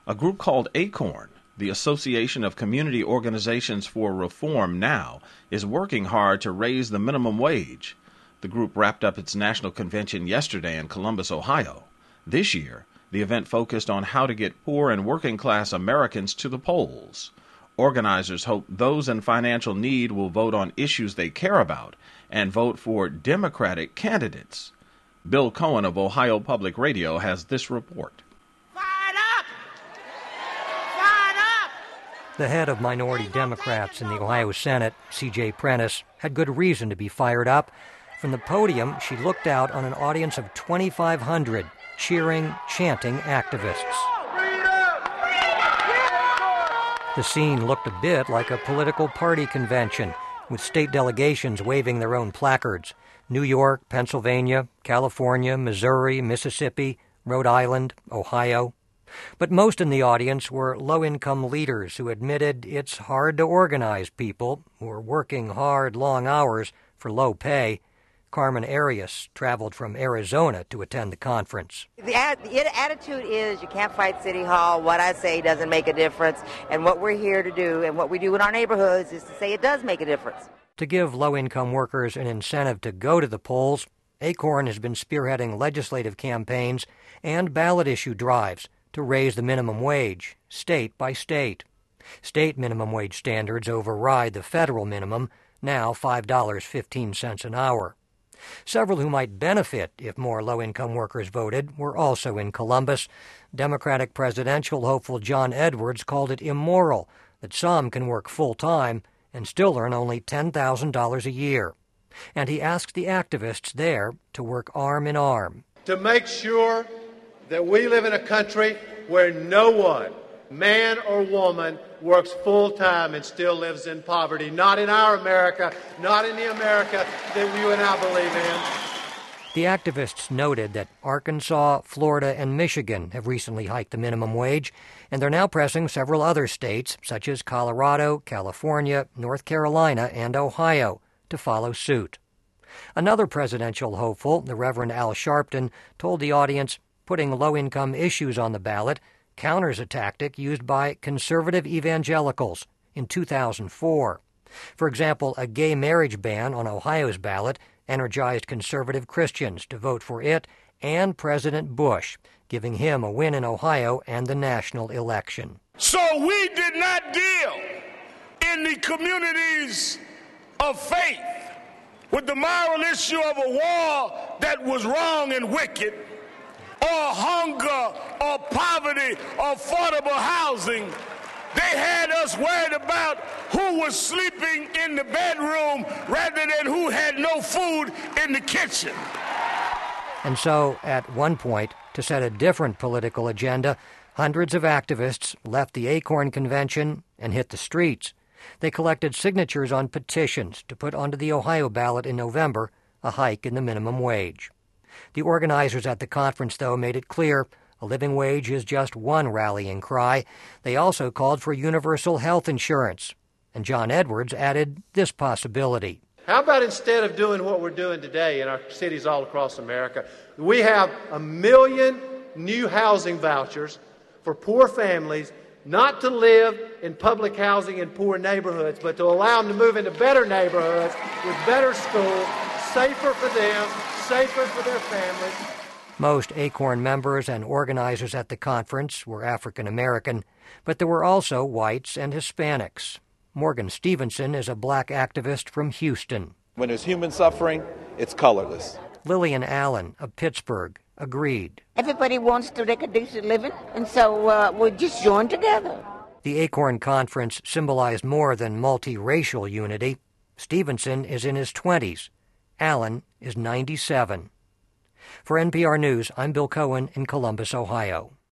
A group called ACORN, the Association of Community Organizations for Reform Now, is working hard to raise the minimum wage. The group wrapped up its national convention yesterday in Columbus, Ohio. This year, the event focused on how to get poor and working-class Americans to the polls. Organizers hope those in financial need will vote on issues they care about and vote for Democratic candidates. Bill Cohen of Ohio Public Radio has this report. The head of minority Democrats in the Ohio Senate, C.J. Prentice, had good reason to be fired up. From the podium, she looked out on an audience of 2,500 cheering, chanting activists. The scene looked a bit like a political party convention, with state delegations waving their own placards. New York, Pennsylvania, California, Missouri, Mississippi, Rhode Island, Ohio. But most in the audience were low-income leaders who admitted it's hard to organize people who are working hard, long hours for low pay. Carmen Arias traveled from Arizona to attend the conference. The attitude is you can't fight City Hall. What I say doesn't make a difference. And what we're here to do and what we do in our neighborhoods is to say it does make a difference. To give low-income workers an incentive to go to the polls, ACORN has been spearheading legislative campaigns and ballot issue drives to raise the minimum wage, state by state. State minimum wage standards override the federal minimum, now $5.15 an hour. Several who might benefit if more low-income workers voted were also in Columbus. Democratic presidential hopeful John Edwards called it immoral that some can work full-time and still earn only $10,000 a year. And he asked the activists there to work arm in arm. To make sure that we live in a country where no one, man or woman, works full-time and still lives in poverty. Not in our America, not in the America that you and I believe in. The activists noted that Arkansas, Florida, and Michigan have recently hiked the minimum wage, and they're now pressing several other states, such as Colorado, California, North Carolina, and Ohio, to follow suit. Another presidential hopeful, the Reverend Al Sharpton, told the audience putting low-income issues on the ballot counters a tactic used by conservative evangelicals in 2004. For example, a gay marriage ban on Ohio's ballot energized conservative Christians to vote for it and President Bush, giving him a win in Ohio and the national election. So we did not deal in the communities of faith with the moral issue of a war that was wrong and wicked, or hunger, or poverty, or affordable housing. They had us worried about who was sleeping in the bedroom rather than who had no food in the kitchen. And so, at one point, to set a different political agenda, hundreds of activists left the ACORN convention and hit the streets. They collected signatures on petitions to put onto the Ohio ballot in November a hike in the minimum wage. The organizers at the conference, though, made it clear a living wage is just one rallying cry. They also called for universal health insurance. And John Edwards added this possibility. How about instead of doing what we're doing today in our cities all across America, we have 1 million new housing vouchers for poor families, not to live in public housing in poor neighborhoods, but to allow them to move into better neighborhoods with better schools, safer for them, safer for their families. Most ACORN members and organizers at the conference were African American, but there were also whites and Hispanics. Morgan Stevenson is a black activist from Houston. When there's human suffering, it's colorless. Lillian Allen of Pittsburgh agreed. Everybody wants to make a decent living, and so we'll just join together. The ACORN conference symbolized more than multiracial unity. Stevenson is in his 20s. Allen is 97. For NPR News, I'm Bill Cohen in Columbus, Ohio.